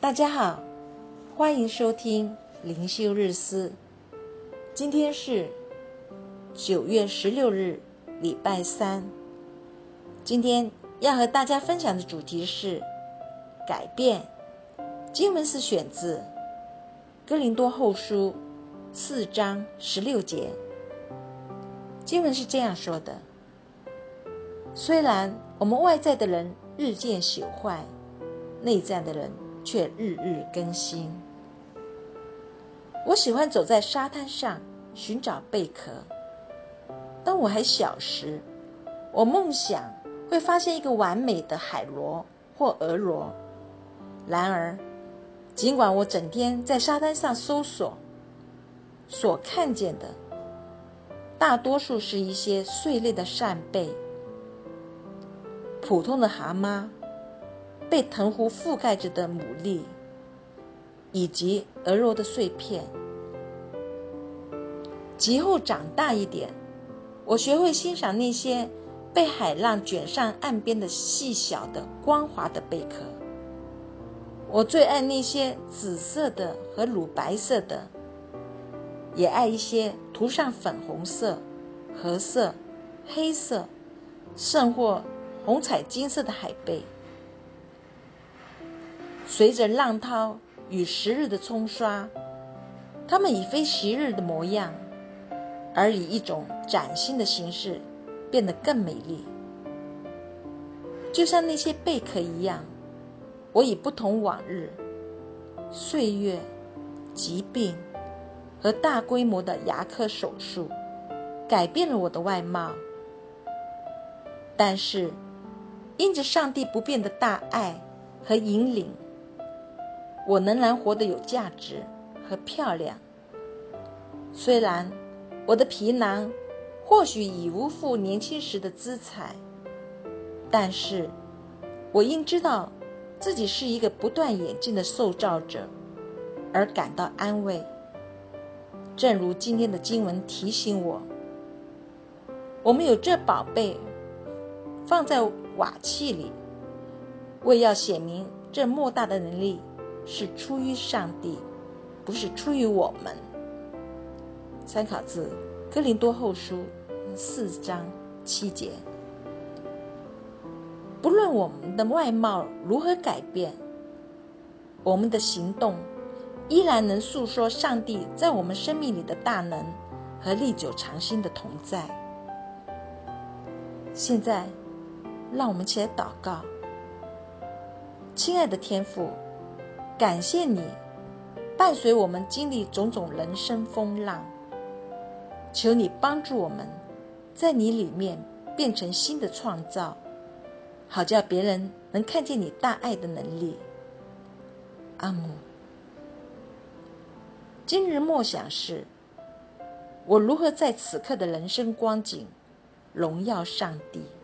大家好，欢迎收听灵修日思。今天是9月16日，礼拜三。今天要和大家分享的主题是改变。经文是选自哥林多后书4章16节。经文是这样说的：虽然我们外在的人日渐朽坏，内在的人却日日更新。我喜欢走在沙滩上寻找贝壳。当我还小时，我梦想会发现一个完美的海螺或鹅螺。然而，尽管我整天在沙滩上搜索，所看见的大多数是一些碎裂的扇贝、普通的蛤蟆、被藤壶覆盖着的牡蛎，以及鹅肉的碎片。及后长大一点，我学会欣赏那些被海浪卷上岸边的细小的光滑的贝壳。我最爱那些紫色的和乳白色的，也爱一些涂上粉红色、褐色、黑色，甚或红彩金色的海贝。随着浪涛与时日的冲刷，它们已非昔日的模样，而以一种崭新的形式变得更美丽。就像那些贝壳一样，我已不同往日。岁月、疾病和大规模的牙科手术改变了我的外貌，但是因着上帝不变的大爱和引领，我仍然活得有价值和漂亮。虽然我的皮囊或许已无复年轻时的姿彩，但是我因知道自己是一个不断演进的受造者而感到安慰。正如今天的经文提醒我，我们有这宝贝放在瓦器里，为要显明这莫大的能力是出于上帝，不是出于我们。参考自哥林多后书4章7节。不论我们的外貌如何改变，我们的行动依然能诉说上帝在我们生命里的大能和历久常新的同在。现在让我们起来祷告。亲爱的天父，感谢你伴随我们经历种种人生风浪，求你帮助我们在你里面变成新的创造，好叫别人能看见你大爱的能力。阿们。今日默想是：我如何在此刻的人生光景荣耀上帝。